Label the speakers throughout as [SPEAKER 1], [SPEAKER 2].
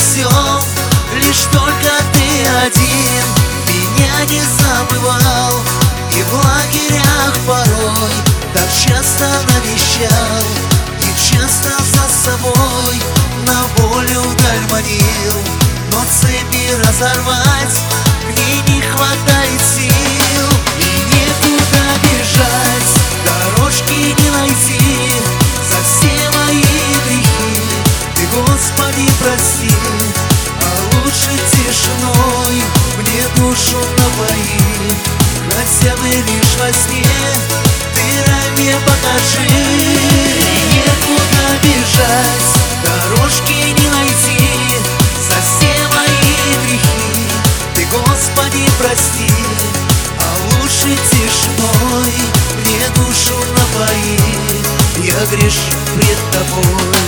[SPEAKER 1] всем, лишь только ты один меня не забывал. И в лагерях порой так часто навещал, и часто за собой на волю вдаль манил. Но цепи разорвать мне не хватает сил, и некуда бежать, дорожки не найти. За все мои грехи ты, Господи, прости, а лучше тишиной мне душу напои. Хотя бы лишь во сне ты рай мне покажи. И некуда бежать, дорожки не найти. За все мои грехи ты, Господи, прости, а лучше тишиной мне душу напои. Я грешу пред тобой.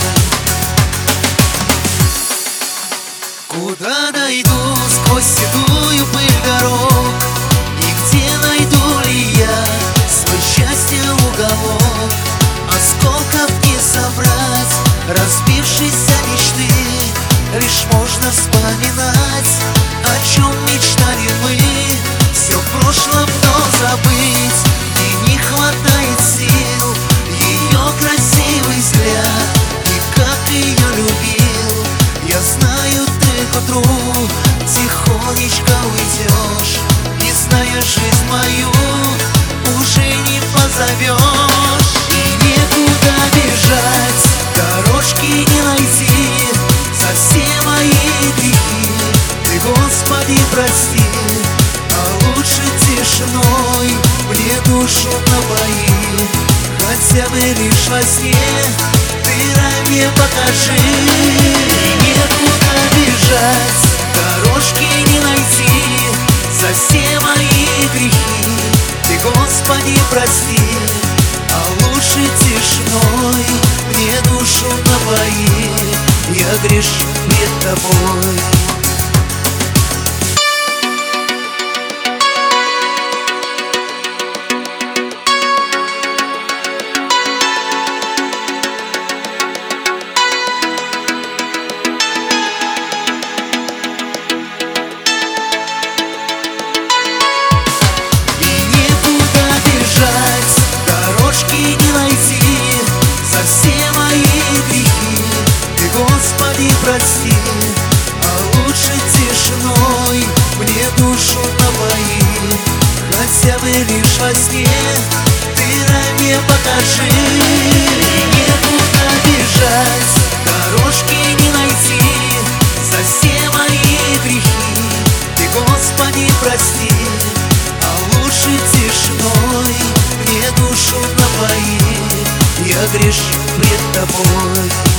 [SPEAKER 1] Куда дойду сквозь седую пыль дорог, и где найду ли я свой счастье уголок? Осколков не собрать разбившиеся мечты, лишь можно вспоминать, о чем мечтали мы. Все в прошлом, но забыть и не хватает сил. Ее красивый взгляд и как ее любил. Я знаю, ты к утру тихонечко уйдешь, не зная жизнь мою уже не позовешь. И некуда бежать, дорожки не найти. За все мои грехи ты, Господи, прости, а лучше тишиной мне душу напои. Хотя бы лишь во сне ты рай мне покажи. И некуда бежать, дорожки не найти. За все мои грехи ты, Господи, прости, а лучше тишиной мне душу напои. Я грешу пред тобой. Господи, прости, а лучше тишиной мне душу напои. Хотя бы лишь во сне ты рай мне покажи. И некуда бежать, дорожки не найти. За все мои грехи ты, Господи, прости, а лучше тишиной мне душу напои. Я грешу пред тобой.